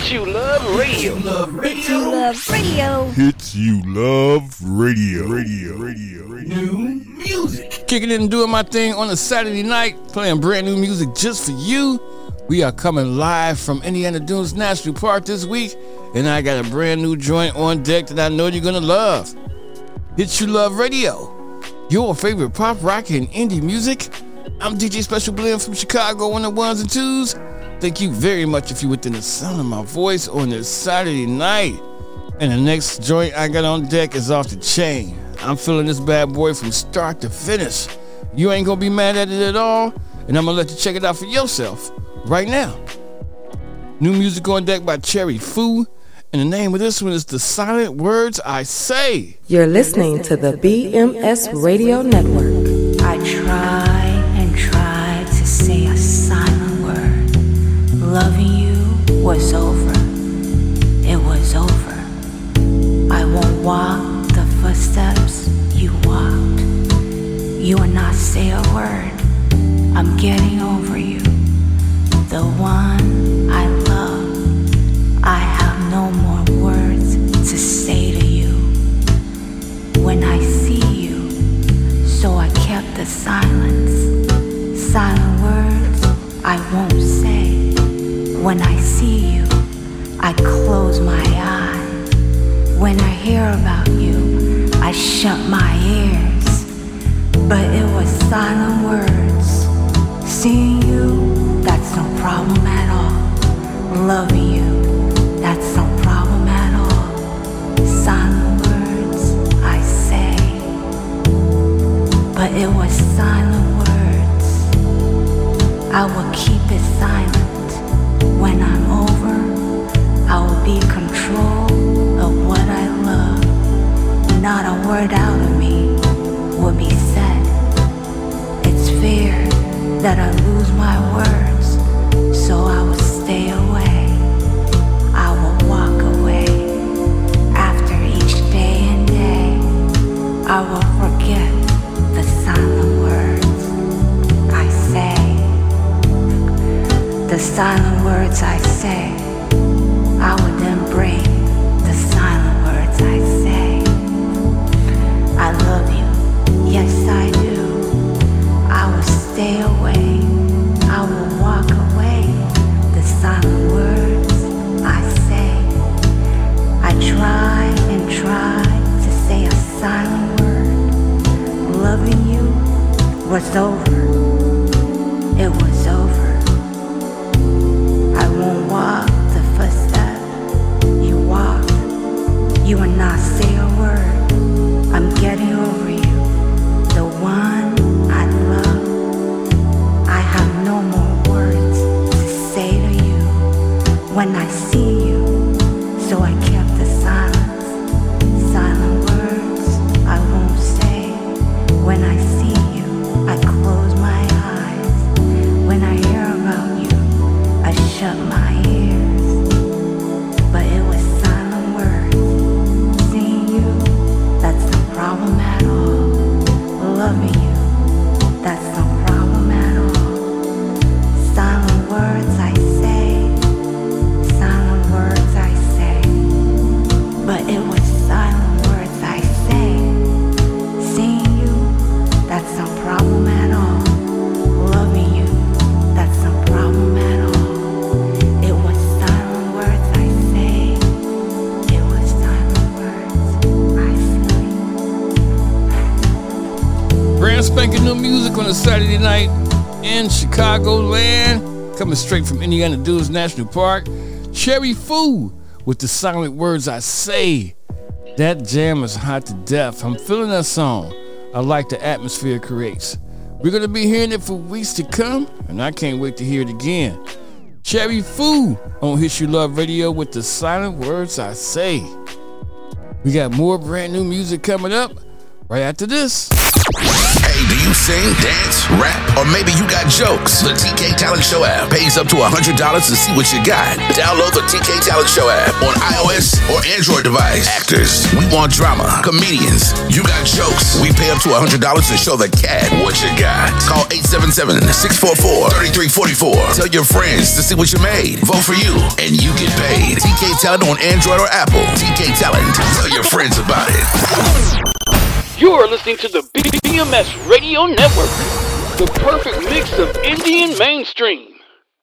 Hits You Love Radio. Hits You Love Radio. Hits You Love Radio. New music. Kicking in and doing my thing on a Saturday night, playing brand new music just for you. We are coming live from Indiana Dunes National Park this week, and I got a brand new joint on deck that I know you're gonna love. Hits You Love Radio, your favorite pop, rock, and indie music. I'm DJ Special Blend from Chicago on the ones and twos. Thank you very much if you're within the sound of my voice on this Saturday night. And the next joint I got on deck is off the chain. I'm feeling this bad boy from start to finish. You ain't gonna be mad at it at all, and I'm gonna let you check it out for yourself right now. New music on deck by Cherry Fu, and the name of this one is The Silent Words I Say. You're listening to the BMS Radio Network. I tried and tried to say a silent word. Loving you was over. It was over. I won't walk the footsteps you walked. You will not say a word. I'm getting over you. The one I love. I have no more words to say to you. When I see you, so I kept the silence. Silent words I won't say. When I see you, I close my eyes. When I hear about you, I shut my ears. But it was silent words. Seeing you, that's no problem at all. Loving you, that's no problem at all. Silent words I say. But it was silent words. I will keep it silent. When I'm over, I will be in control of what I love. Not a word out of me will be said. It's fair that I lose my words, so I will stay away. I will walk away. After each day and day, I will forget the silent words I say. The silent words I say, I would then break the silent words I say. I love you, yes I do. I will stay away, I will walk away. The silent words I say. I try and try to say a silent word. Loving you was over. It was over. I won't walk the footstep you walked. You will not say a word. I'm getting over you. The one I love. I have no more words to say to you. When I see you, so I kept the silence. Silent words I won't say. When I see you, I close my eyes. When I hear about you, I shut my ears. But it was silent words. Seeing you, that's no problem at all. Loving you, that's no problem at all. Silent words I say. Silent words I say. But it was silent words I say. Seeing you, that's no problem at all. Loving you, that's no problem at all. It was silent words I say. It was silent words I say. Brand spanking new music on a Saturday night in Chicagoland, coming straight from Indiana Dunes National Park. Cherry Fu with The Silent Words I Say. That jam is hot to death. I'm feeling that song. I like the atmosphere it creates. We're going to be hearing it for weeks to come, and I can't wait to hear it again. Cherry Fu on Hits You Love Radio with The Silent Words I Say. We got more brand new music coming up right after this. Hey, do you sing, dance, rap, or maybe you got jokes? The TK Talent Show app pays up to $100 to see what you got. Download the TK Talent Show app on iOS or Android device. Actors, we want drama. Comedians, you got jokes. We pay up to $100 to show the cat what you got. Call 877-644-3344. Tell your friends to see what you made. Vote for you, and you get paid. TK Talent on Android or Apple. TK Talent. Tell your friends about it. You're listening to the BMS Radio Network, the perfect mix of Indian mainstream.